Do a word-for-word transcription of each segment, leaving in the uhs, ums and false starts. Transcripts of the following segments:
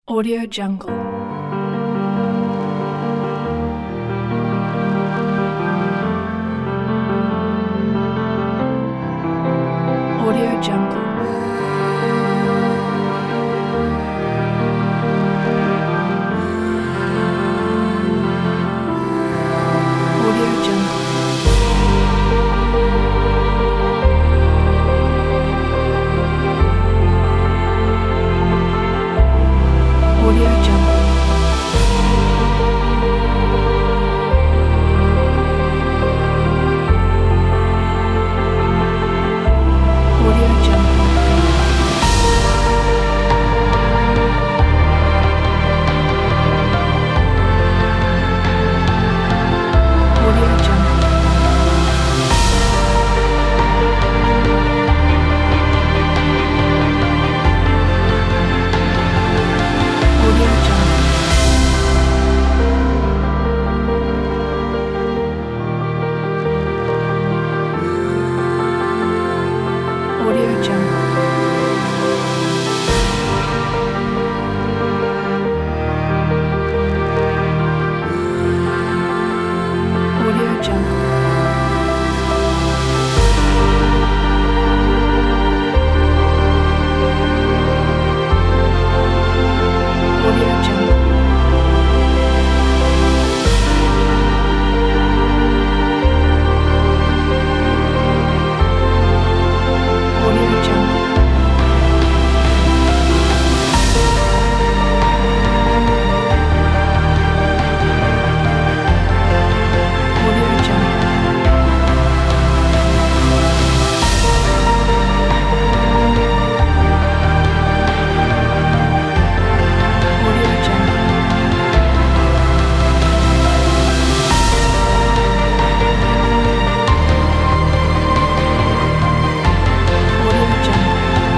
Audio Jungle. Audio Jungle. Audio Jungle. Audio Jungle. Audio Jungle. Audio Jungle. Audio Jungle. Audio Jungle. Audio Jungle. Audio Jungle. Audio Jungle. Audio Jungle. Audio Jungle. Audio Jungle.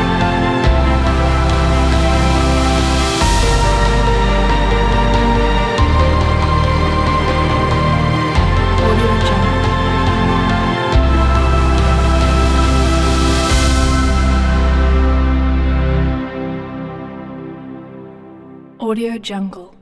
Audio Jungle. Audio Jungle.